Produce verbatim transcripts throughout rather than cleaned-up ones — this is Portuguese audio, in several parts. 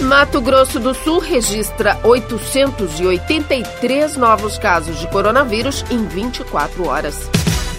Mato Grosso do Sul registra oitocentos e oitenta e três novos casos de coronavírus em vinte e quatro horas.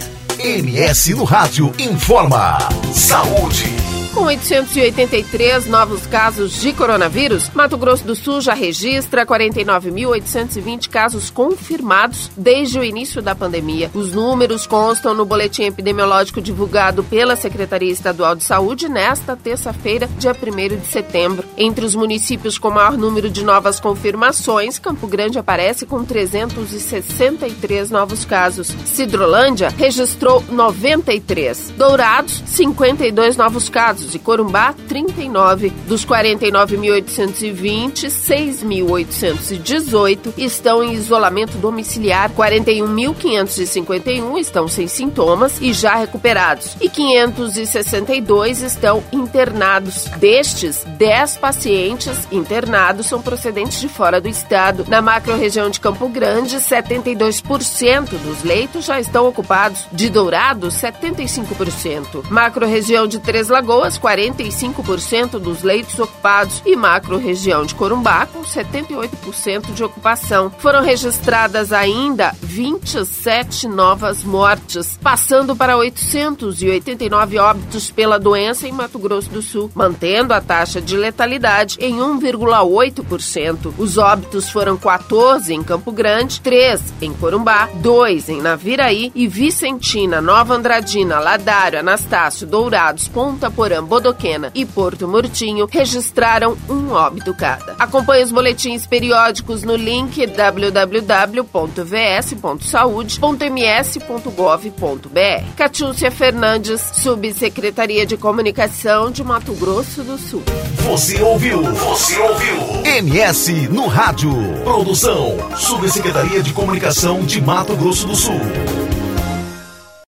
M S no Rádio informa. Saúde. Com oitocentos e oitenta e três novos casos de coronavírus, Mato Grosso do Sul já registra quarenta e nove mil oitocentos e vinte casos confirmados desde o início da pandemia. Os números constam no boletim epidemiológico divulgado pela Secretaria Estadual de Saúde nesta terça-feira, dia primeiro de setembro. Entre os municípios com maior número de novas confirmações, Campo Grande aparece com trezentos e sessenta e três novos casos. Cidrolândia registrou noventa e três. Dourados, cinquenta e dois novos casos. E Corumbá, trinta e nove. Dos quarenta e nove mil oitocentos e vinte, seis mil oitocentos e dezoito estão em isolamento domiciliar, quarenta e um mil quinhentos e cinquenta e um estão sem sintomas e já recuperados, e quinhentos e sessenta e dois estão internados. Destes, dez pacientes internados são procedentes de fora do estado. Na macro-região de Campo Grande, setenta e dois por cento dos leitos já estão ocupados. De Dourados, setenta e cinco por cento. Macro-região de Três Lagoas, quarenta e cinco por cento dos leitos ocupados, e macro-região de Corumbá com setenta e oito por cento de ocupação. Foram registradas ainda vinte e sete novas mortes, passando para oitocentos e oitenta e nove óbitos pela doença em Mato Grosso do Sul, mantendo a taxa de letalidade em um vírgula oito por cento. Os óbitos foram quatorze em Campo Grande, três em Corumbá, dois em Naviraí e Vicentina, Nova Andradina, Ladário, Anastácio, Dourados, Ponta Porã, Bodoquena e Porto Murtinho registraram um óbito cada. Acompanhe os boletins periódicos no link w w w ponto v s ponto saúde ponto m s ponto gov ponto b r. Catiúcia Fernandes, Subsecretaria de Comunicação de Mato Grosso do Sul. Você ouviu? Você ouviu? M S no Rádio. Produção, Subsecretaria de Comunicação de Mato Grosso do Sul.